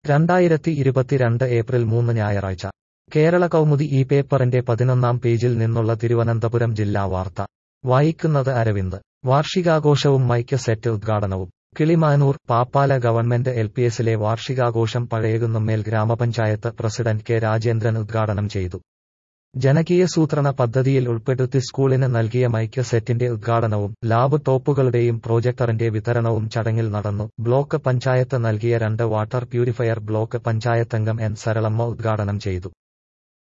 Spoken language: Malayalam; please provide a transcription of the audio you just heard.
2022 ഏപ്രിൽ 3 ഞായറാഴ്ച കേരള കൗമുദി ഈ പേപ്പറിന്റെ 11-ാം പേജിൽ നിന്നുള്ള തിരുവനന്തപുരം ജില്ലാ വാർത്ത വായിക്കുന്നത് അരവിന്ദ്. വാർഷികാഘോഷവും മൈക്ക് സെറ്റ് ഉദ്ഘാടനവും. കിളിമാനൂർ പാപ്പാല ഗവൺമെന്റ് LPSലെ വാർഷികാഘോഷം പഴയകുന്നമ്മേൽ ഗ്രാമപഞ്ചായത്ത് പ്രസിഡന്റ് കെ രാജേന്ദ്രൻ ഉദ്ഘാടനം ചെയ്തു. ജനകീയസൂത്രണ പദ്ധതിയിൽ ഉൾപ്പെടുത്തി സ്കൂളിന് നൽകിയ മൈക്ക് സെറ്റിന്റെ ഉദ്ഘാടനവും ലാബ് ടോപ്പുകളുടെയും പ്രൊജക്ടറിന്റെ വിതരണവും ചടങ്ങിൽ നടന്നു. ബ്ലോക്ക് പഞ്ചായത്ത് നൽകിയ 2 വാട്ടർ പ്യൂരിഫയർ ബ്ലോക്ക് പഞ്ചായത്തംഗം N സരളമ്മ ഉദ്ഘാടനം ചെയ്തു.